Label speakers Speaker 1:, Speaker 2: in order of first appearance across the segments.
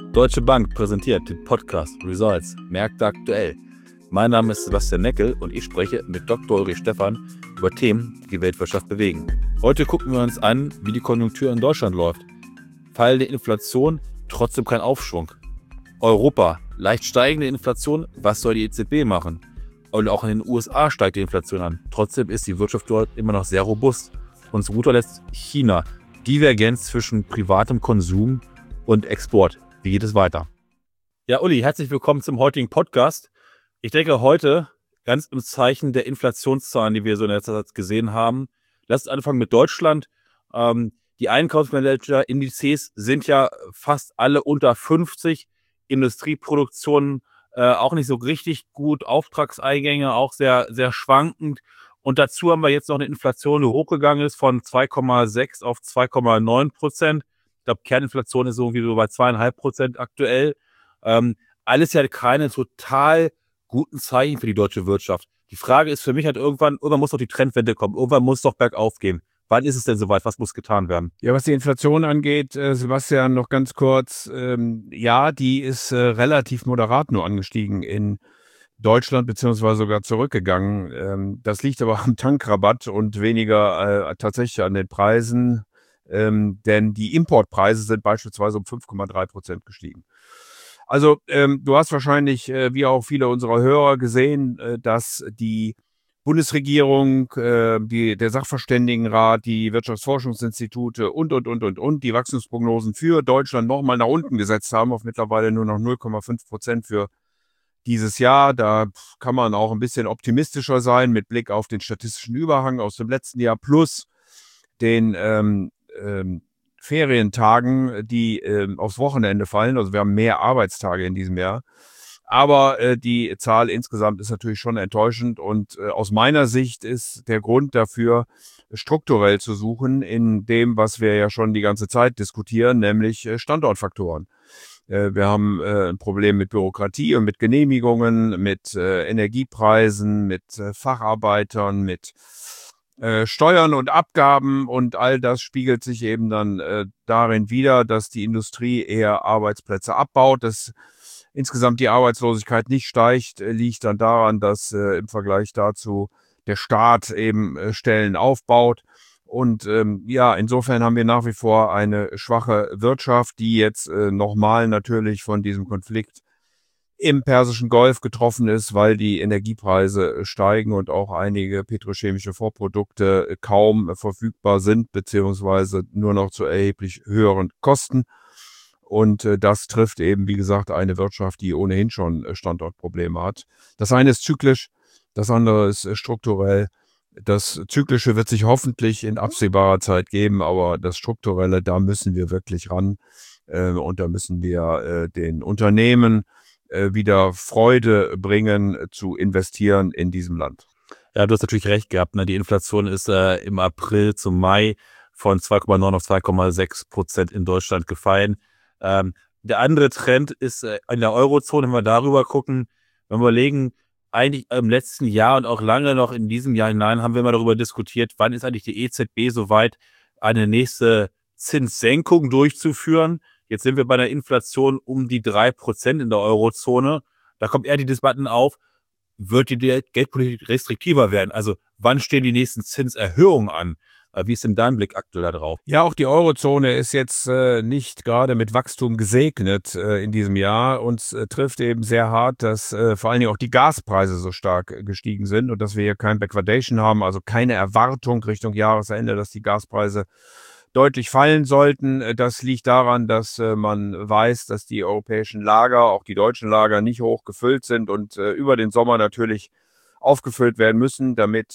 Speaker 1: Deutsche Bank präsentiert den Podcast Results Märkte aktuell. Mein Name ist Sebastian Neckel und ich spreche mit Dr. Ulrich Stephan über Themen, die die Weltwirtschaft bewegen. Heute gucken wir uns an, wie die Konjunktur in Deutschland läuft. Fallende Inflation, trotzdem kein Aufschwung. Europa, leicht steigende Inflation, was soll die EZB machen? Und auch in den USA steigt die Inflation an. Trotzdem ist die Wirtschaft dort immer noch sehr robust. Und zu guter Letzt China. Divergenz zwischen privatem Konsum und Export. Wie geht es weiter? Ja, Uli, herzlich willkommen zum heutigen Podcast. Ich denke, heute, ganz im Zeichen der Inflationszahlen, die wir so in letzter Zeit gesehen haben, lasst uns anfangen mit Deutschland. Die Einkaufsmanager-Indizes sind ja fast alle unter 50. Industrieproduktionen auch nicht so richtig gut. Auftragseingänge auch sehr, sehr schwankend. Und dazu haben wir jetzt noch eine Inflation, die hochgegangen ist von 2,6 auf 2,9%. Ich glaube, Kerninflation ist irgendwie so bei 2,5% aktuell. Alles ja keine total guten Zeichen für die deutsche Wirtschaft. Die Frage ist für mich halt irgendwann muss doch die Trendwende kommen. Irgendwann muss es doch bergauf gehen. Wann ist es denn soweit? Was muss getan werden?
Speaker 2: Ja, was die Inflation angeht, Sebastian, noch ganz kurz. Ja, die ist relativ moderat nur angestiegen in Deutschland, beziehungsweise sogar zurückgegangen. Das liegt aber am Tankrabatt und weniger tatsächlich an den Preisen, denn die Importpreise sind beispielsweise um 5,3% gestiegen. Also du hast wahrscheinlich, wie auch viele unserer Hörer, gesehen, dass die Bundesregierung, der Sachverständigenrat, die Wirtschaftsforschungsinstitute und die Wachstumsprognosen für Deutschland nochmal nach unten gesetzt haben, auf mittlerweile nur noch 0,5% für dieses Jahr. Da kann man auch ein bisschen optimistischer sein mit Blick auf den statistischen Überhang aus dem letzten Jahr plus den Ferientagen, die aufs Wochenende fallen. Also wir haben mehr Arbeitstage in diesem Jahr. Aber die Zahl insgesamt ist natürlich schon enttäuschend und aus meiner Sicht ist der Grund dafür, strukturell zu suchen in dem, was wir ja schon die ganze Zeit diskutieren, nämlich Standortfaktoren. Wir haben ein Problem mit Bürokratie und mit Genehmigungen, mit Energiepreisen, mit Facharbeitern, mit Steuern und Abgaben, und all das spiegelt sich eben dann darin wider, dass die Industrie eher Arbeitsplätze abbaut, dass insgesamt die Arbeitslosigkeit nicht steigt, liegt dann daran, dass im Vergleich dazu der Staat eben Stellen aufbaut. Und ja, insofern haben wir nach wie vor eine schwache Wirtschaft, die jetzt nochmal natürlich von diesem Konflikt im Persischen Golf getroffen ist, weil die Energiepreise steigen und auch einige petrochemische Vorprodukte kaum verfügbar sind, beziehungsweise nur noch zu erheblich höheren Kosten. Und das trifft eben, wie gesagt, eine Wirtschaft, die ohnehin schon Standortprobleme hat. Das eine ist zyklisch, das andere ist strukturell. Das Zyklische wird sich hoffentlich in absehbarer Zeit geben, aber das Strukturelle, da müssen wir wirklich ran. Und da müssen wir den Unternehmen wieder Freude bringen, zu investieren in diesem Land.
Speaker 1: Ja, du hast natürlich recht gehabt. Ne? Die Inflation ist im April zum Mai von 2,9 auf 2,6% in Deutschland gefallen. Der andere Trend ist in der Eurozone, wenn wir darüber gucken, wenn wir überlegen, eigentlich im letzten Jahr und auch lange noch in diesem Jahr hinein haben wir immer darüber diskutiert, wann ist eigentlich die EZB soweit, eine nächste Zinssenkung durchzuführen. Jetzt sind wir bei einer Inflation um die 3% in der Eurozone. Da kommt eher die Debatten auf, wird die Geldpolitik restriktiver werden? Also wann stehen die nächsten Zinserhöhungen an? Wie ist denn dein Blick aktuell da drauf?
Speaker 2: Ja, auch die Eurozone ist jetzt nicht gerade mit Wachstum gesegnet in diesem Jahr. Uns trifft eben sehr hart, dass vor allen Dingen auch die Gaspreise so stark gestiegen sind und dass wir hier kein Backwardation haben, also keine Erwartung Richtung Jahresende, dass die Gaspreise deutlich fallen sollten. Das liegt daran, dass man weiß, dass die europäischen Lager, auch die deutschen Lager, nicht hoch gefüllt sind und über den Sommer natürlich aufgefüllt werden müssen, damit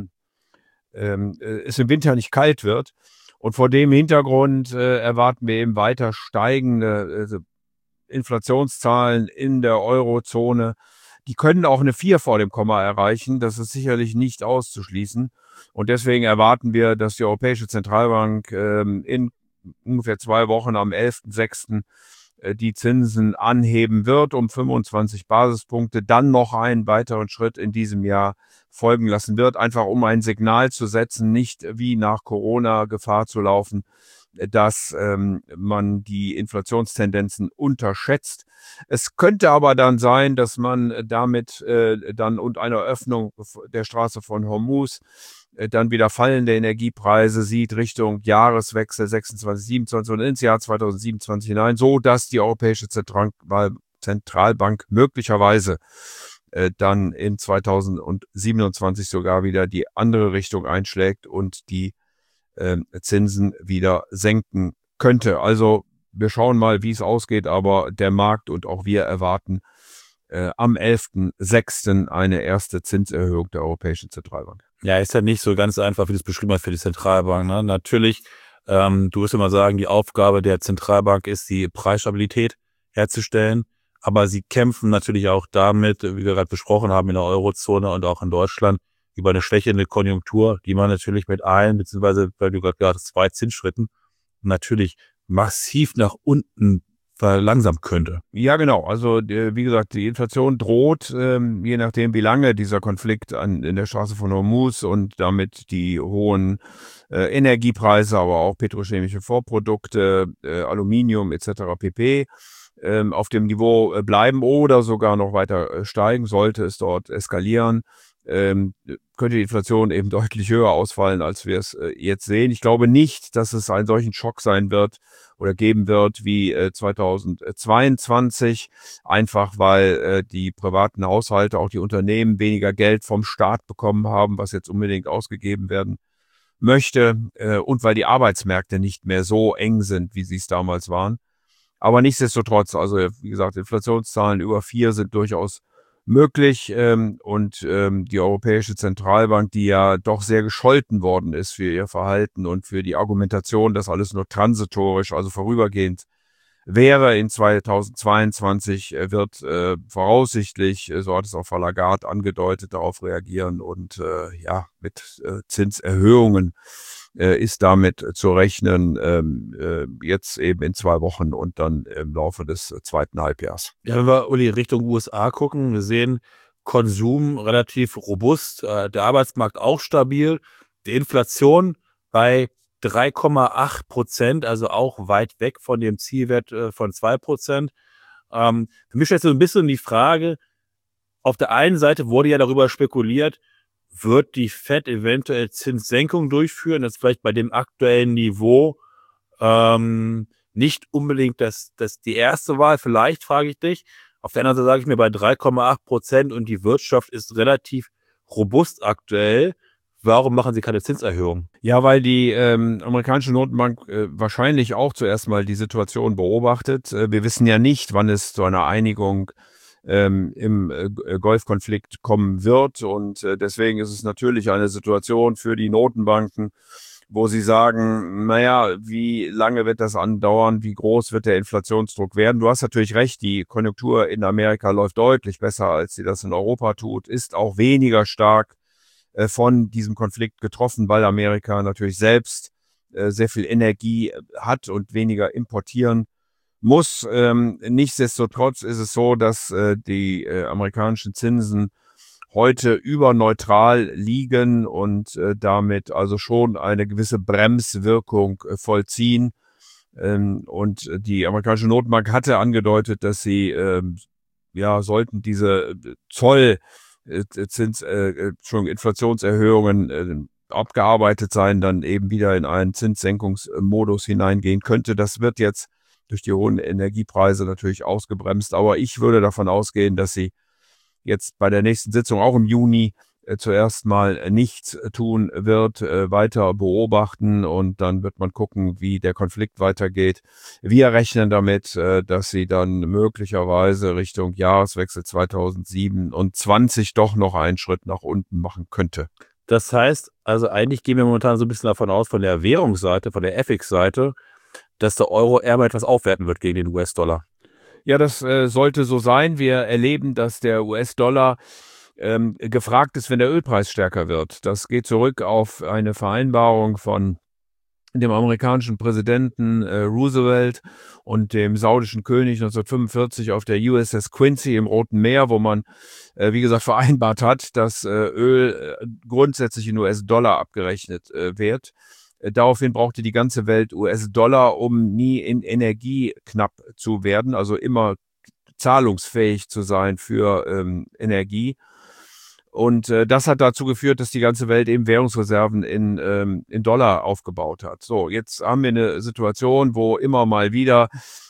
Speaker 2: es im Winter nicht kalt wird. Und vor dem Hintergrund erwarten wir eben weiter steigende Inflationszahlen in der Eurozone. Die können auch eine 4 vor dem Komma erreichen. Das ist sicherlich nicht auszuschließen. Und deswegen erwarten wir, dass die Europäische Zentralbank in ungefähr 2 Wochen am 11.06. Die Zinsen anheben wird um 25 Basispunkte, dann noch einen weiteren Schritt in diesem Jahr folgen lassen wird, einfach um ein Signal zu setzen, nicht wie nach Corona Gefahr zu laufen, dass man die Inflationstendenzen unterschätzt. Es könnte aber dann sein, dass man damit dann und einer Öffnung der Straße von Hormuz dann wieder fallende Energiepreise sieht Richtung Jahreswechsel 26, 27 und ins Jahr 2027 hinein, so dass die Europäische Zentralbank möglicherweise dann in 2027 sogar wieder die andere Richtung einschlägt und die Zinsen wieder senken könnte. Also wir schauen mal, wie es ausgeht, aber der Markt und auch wir erwarten am 11.06. eine erste Zinserhöhung der Europäischen Zentralbank.
Speaker 1: Ja, ist ja nicht so ganz einfach, wie du es beschrieben hast für die Zentralbank. Ne? Natürlich, du wirst immer sagen, die Aufgabe der Zentralbank ist, die Preisstabilität herzustellen. Aber sie kämpfen natürlich auch damit, wie wir gerade besprochen haben, in der Eurozone und auch in Deutschland, über eine schwächende Konjunktur, die man natürlich mit beziehungsweise, weil du gerade gesagt hast, 2 Zinsschritten, natürlich massiv nach unten verlangsamen könnte.
Speaker 2: Ja, genau. Also wie gesagt, die Inflation droht, je nachdem, wie lange dieser Konflikt in der Straße von Hormuz und damit die hohen Energiepreise, aber auch petrochemische Vorprodukte, Aluminium etc. pp. Auf dem Niveau bleiben oder sogar noch weiter steigen, sollte es dort eskalieren, könnte die Inflation eben deutlich höher ausfallen, als wir es jetzt sehen. Ich glaube nicht, dass es einen solchen Schock sein wird oder geben wird wie 2022, einfach weil die privaten Haushalte, auch die Unternehmen weniger Geld vom Staat bekommen haben, was jetzt unbedingt ausgegeben werden möchte, und weil die Arbeitsmärkte nicht mehr so eng sind, wie sie es damals waren. Aber nichtsdestotrotz, also wie gesagt, Inflationszahlen über 4 sind durchaus möglich. Und die Europäische Zentralbank, die ja doch sehr gescholten worden ist für ihr Verhalten und für die Argumentation, dass alles nur transitorisch, also vorübergehend wäre in 2022, wird voraussichtlich, so hat es auch Frau Lagarde angedeutet, darauf reagieren und ja, mit Zinserhöhungen ist damit zu rechnen, jetzt eben in 2 Wochen und dann im Laufe des zweiten Halbjahres.
Speaker 1: Ja, wenn wir, Uli, Richtung USA gucken, wir sehen Konsum relativ robust, der Arbeitsmarkt auch stabil, die Inflation bei 3,8%, also auch weit weg von dem Zielwert von 2%. Für mich stellt sich so ein bisschen die Frage, auf der einen Seite wurde ja darüber spekuliert, wird die Fed eventuell Zinssenkungen durchführen, das vielleicht bei dem aktuellen Niveau nicht unbedingt das die erste Wahl, vielleicht, frage ich dich. Auf der anderen Seite sage ich mir, bei 3,8% und die Wirtschaft ist relativ robust aktuell, warum machen sie keine Zinserhöhung?
Speaker 2: Ja, weil die amerikanische Notenbank wahrscheinlich auch zuerst mal die Situation beobachtet. Wir wissen ja nicht, wann es zu einer Einigung im Golfkonflikt kommen wird. Und deswegen ist es natürlich eine Situation für die Notenbanken, wo sie sagen, naja, wie lange wird das andauern, wie groß wird der Inflationsdruck werden? Du hast natürlich recht, die Konjunktur in Amerika läuft deutlich besser, als sie das in Europa tut, ist auch weniger stark von diesem Konflikt getroffen, weil Amerika natürlich selbst sehr viel Energie hat und weniger importieren muss. Nichtsdestotrotz ist es so, dass die amerikanischen Zinsen heute überneutral liegen und damit also schon eine gewisse Bremswirkung vollziehen. Und die amerikanische Notenbank hatte angedeutet, dass sie ja sollten diese Inflationserhöhungen abgearbeitet sein, dann eben wieder in einen Zinssenkungsmodus hineingehen könnte. Das wird jetzt durch die hohen Energiepreise natürlich ausgebremst. Aber ich würde davon ausgehen, dass sie jetzt bei der nächsten Sitzung, auch im Juni, zuerst mal nichts tun wird, weiter beobachten und dann wird man gucken, wie der Konflikt weitergeht. Wir rechnen damit, dass sie dann möglicherweise Richtung Jahreswechsel 2027 doch noch einen Schritt nach unten machen könnte.
Speaker 1: Das heißt, also eigentlich gehen wir momentan so ein bisschen davon aus, von der Währungsseite, von der FX-Seite, dass der Euro eher mal etwas aufwerten wird gegen den US-Dollar.
Speaker 2: Ja, das sollte so sein. Wir erleben, dass der US-Dollar gefragt ist, wenn der Ölpreis stärker wird. Das geht zurück auf eine Vereinbarung von dem amerikanischen Präsidenten Roosevelt und dem saudischen König 1945 auf der USS Quincy im Roten Meer, wo man, wie gesagt, vereinbart hat, dass Öl grundsätzlich in US-Dollar abgerechnet wird. Daraufhin brauchte die ganze Welt US-Dollar, um nie in Energie knapp zu werden, also immer zahlungsfähig zu sein für Energie. Und das hat dazu geführt, dass die ganze Welt eben Währungsreserven in Dollar aufgebaut hat. So, jetzt haben wir eine Situation, wo immer mal wieder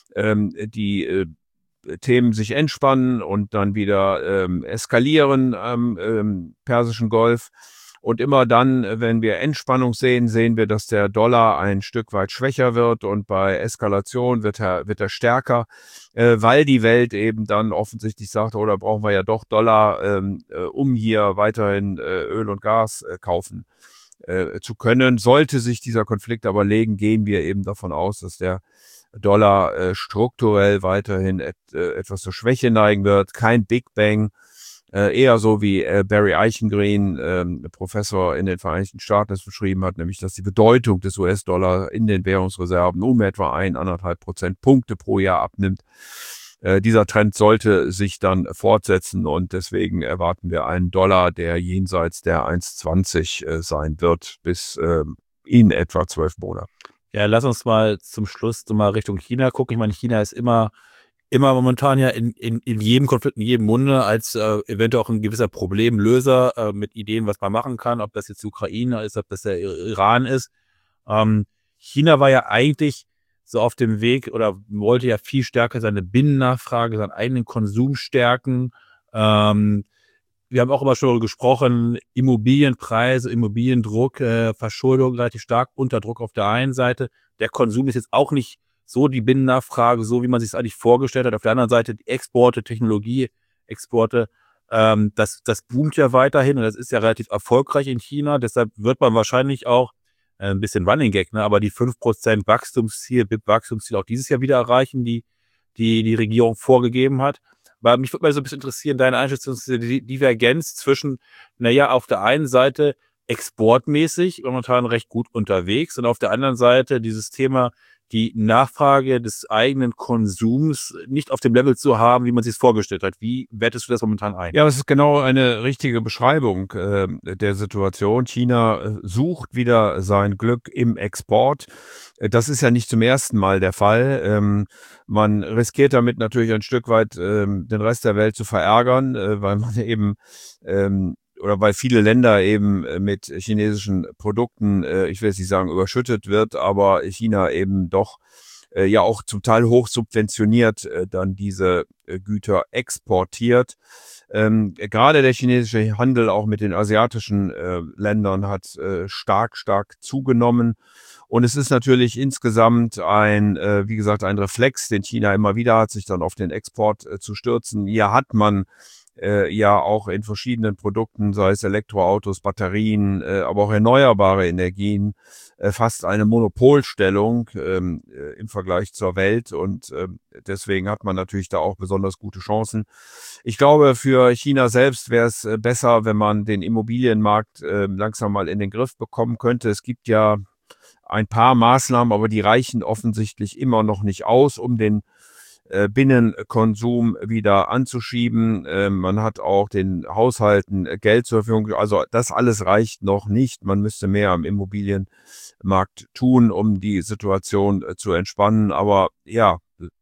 Speaker 2: die Themen sich entspannen und dann wieder eskalieren am Persischen Golf. Und immer dann, wenn wir Entspannung sehen, sehen wir, dass der Dollar ein Stück weit schwächer wird und bei Eskalation wird er stärker, weil die Welt eben dann offensichtlich sagt, oder brauchen wir ja doch Dollar, um hier weiterhin Öl und Gas kaufen zu können. Sollte sich dieser Konflikt aber legen, gehen wir eben davon aus, dass der Dollar strukturell weiterhin etwas zur Schwäche neigen wird. Kein Big Bang. Eher so wie Barry Eichengreen, Professor in den Vereinigten Staaten, es beschrieben hat, nämlich dass die Bedeutung des US-Dollar in den Währungsreserven um etwa 1,5 Prozentpunkte pro Jahr abnimmt. Dieser Trend sollte sich dann fortsetzen und deswegen erwarten wir einen Dollar, der jenseits der 1,20 sein wird, bis in etwa 12 Monaten.
Speaker 1: Ja, lass uns mal zum Schluss mal Richtung China gucken. Ich meine, China ist immer momentan ja in jedem Konflikt, in jedem Munde als eventuell auch ein gewisser Problemlöser mit Ideen, was man machen kann, ob das jetzt die Ukraine ist, ob das der Iran ist. China war ja eigentlich so auf dem Weg oder wollte ja viel stärker seine Binnennachfrage, seinen eigenen Konsum stärken. Wir haben auch immer schon gesprochen, Immobilienpreise, Immobiliendruck, Verschuldung relativ stark unter Druck auf der einen Seite. Der Konsum ist jetzt auch nicht so die Binnennachfrage, so wie man sich es eigentlich vorgestellt hat. Auf der anderen Seite die Exporte, Technologieexporte, das boomt ja weiterhin und das ist ja relativ erfolgreich in China. Deshalb wird man wahrscheinlich auch ein bisschen Running Gag, ne, aber die 5% Wachstumsziel, BIP-Wachstumsziel auch dieses Jahr wieder erreichen, die Regierung vorgegeben hat. Aber mich würde mal so ein bisschen interessieren, deine Einschätzung, die Divergenz zwischen, naja, auf der einen Seite exportmäßig momentan recht gut unterwegs und auf der anderen Seite dieses Thema, die Nachfrage des eigenen Konsums nicht auf dem Level zu haben, wie man sich es vorgestellt hat. Wie wertest du das momentan ein?
Speaker 2: Ja, das ist genau eine richtige Beschreibung der Situation. China sucht wieder sein Glück im Export. Das ist ja nicht zum ersten Mal der Fall. Man riskiert damit natürlich ein Stück weit den Rest der Welt zu verärgern, weil man eben oder weil viele Länder eben mit chinesischen Produkten, ich will jetzt nicht sagen überschüttet wird, aber China eben doch ja auch zum Teil hoch subventioniert dann diese Güter exportiert. Gerade der chinesische Handel auch mit den asiatischen Ländern hat stark zugenommen. Und es ist natürlich insgesamt wie gesagt, ein Reflex, den China immer wieder hat, sich dann auf den Export zu stürzen. Hier hat man ja auch in verschiedenen Produkten, sei es Elektroautos, Batterien, aber auch erneuerbare Energien, fast eine Monopolstellung im Vergleich zur Welt und deswegen hat man natürlich da auch besonders gute Chancen. Ich glaube, für China selbst wäre es besser, wenn man den Immobilienmarkt langsam mal in den Griff bekommen könnte. Es gibt ja ein paar Maßnahmen, aber die reichen offensichtlich immer noch nicht aus, um den Binnenkonsum wieder anzuschieben. Man hat auch den Haushalten Geld zur Verfügung. Also das alles reicht noch nicht. Man müsste mehr am Immobilienmarkt tun, um die Situation zu entspannen. Aber ja,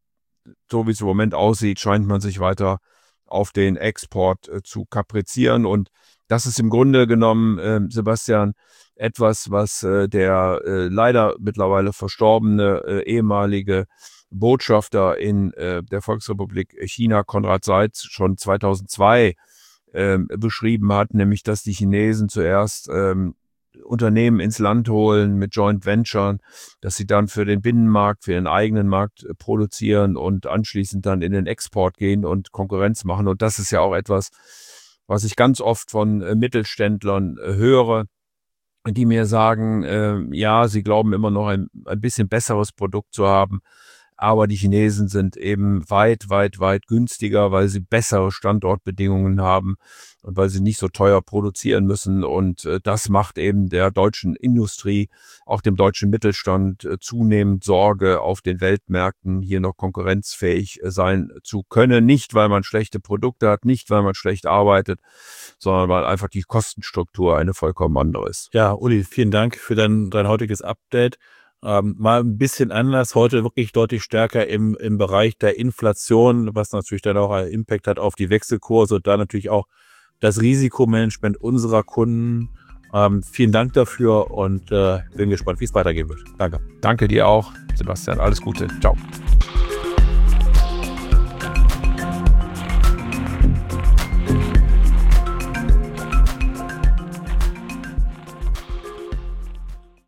Speaker 2: so wie es im Moment aussieht, scheint man sich weiter auf den Export zu kaprizieren. Und das ist im Grunde genommen, Sebastian, etwas, was der leider mittlerweile verstorbene ehemalige Botschafter in der Volksrepublik China, Konrad Seitz, schon 2002 beschrieben hat, nämlich dass die Chinesen zuerst Unternehmen ins Land holen mit Joint Venture, dass sie dann für den Binnenmarkt, für ihren eigenen Markt produzieren und anschließend dann in den Export gehen und Konkurrenz machen. Und das ist ja auch etwas, was ich ganz oft von Mittelständlern höre, die mir sagen, ja, sie glauben immer noch ein bisschen besseres Produkt zu haben, Aber die Chinesen sind eben weit, weit, weit günstiger, weil sie bessere Standortbedingungen haben und weil sie nicht so teuer produzieren müssen. Und das macht eben der deutschen Industrie, auch dem deutschen Mittelstand zunehmend Sorge, auf den Weltmärkten hier noch konkurrenzfähig sein zu können. Nicht, weil man schlechte Produkte hat, nicht, weil man schlecht arbeitet, sondern weil einfach die Kostenstruktur eine vollkommen andere ist.
Speaker 1: Ja, Uli, vielen Dank für dein heutiges Update. Mal ein bisschen anders, heute wirklich deutlich stärker im Bereich der Inflation, was natürlich dann auch einen Impact hat auf die Wechselkurse und da natürlich auch das Risikomanagement unserer Kunden. Vielen Dank dafür und bin gespannt, wie es weitergehen wird. Danke.
Speaker 2: Danke dir auch, Sebastian. Alles Gute. Ciao.